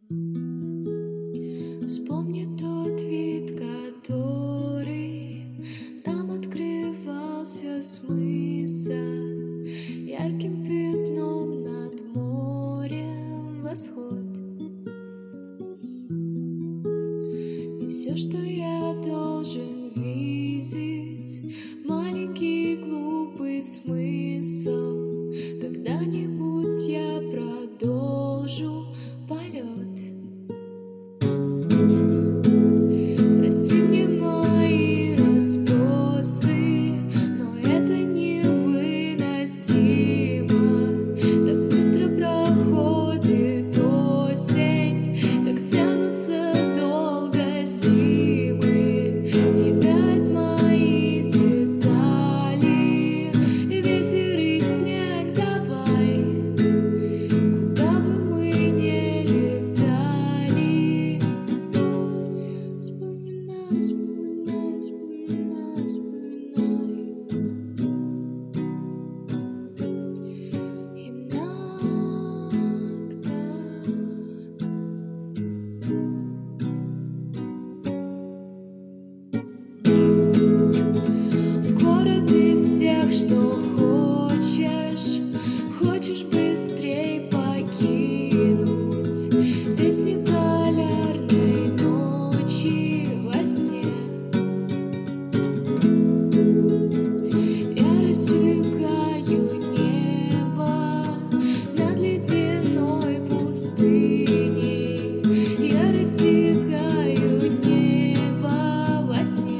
Вспомни тот вид, который нам открывался с мыса, ярким пятном над морем восход. И все, что я должен видеть, маленький глупый смысл. Когда-нибудь я продолжу полет. Прости мне мои расспросы, но это невыносимо. Так быстро проходит осень, так тянутся долго зимы, съедают мои детали, ветер и снег. Давай, куда бы мы ни летали, вспоминай, вспоминай, вспоминай, вспоминай. Город из тех, что хочешь быстрей покинуть, песни полярной ночи во сне. Я рассекаю небо над ледяной пустыней. Я рассекаю небо во сне.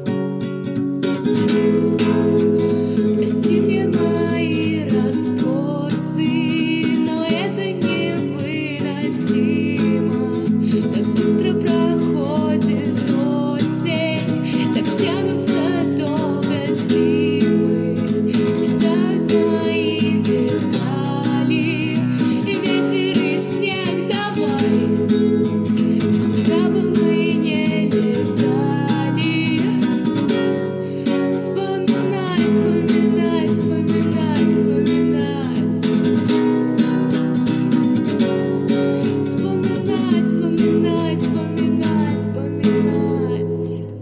Прости мне мои расспросы, но это невыносимо. Так быстро проходит осень, так тянутся долго зимы, съедают мои детали, и ветер и снег. Давай, куда бы мы ни летали, вспоминай, вспоминай, вспоминай, вспоминать. Вспоминать, вспоминать, вспоминать, вспоминать.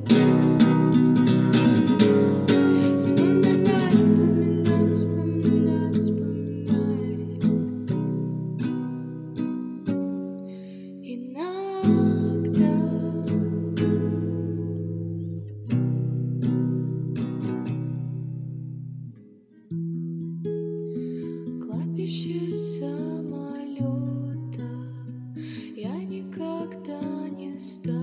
Вспоминать, вспоминать, вспоминать, вспоминать. Иногда кладбище самолетов я никогда не стану.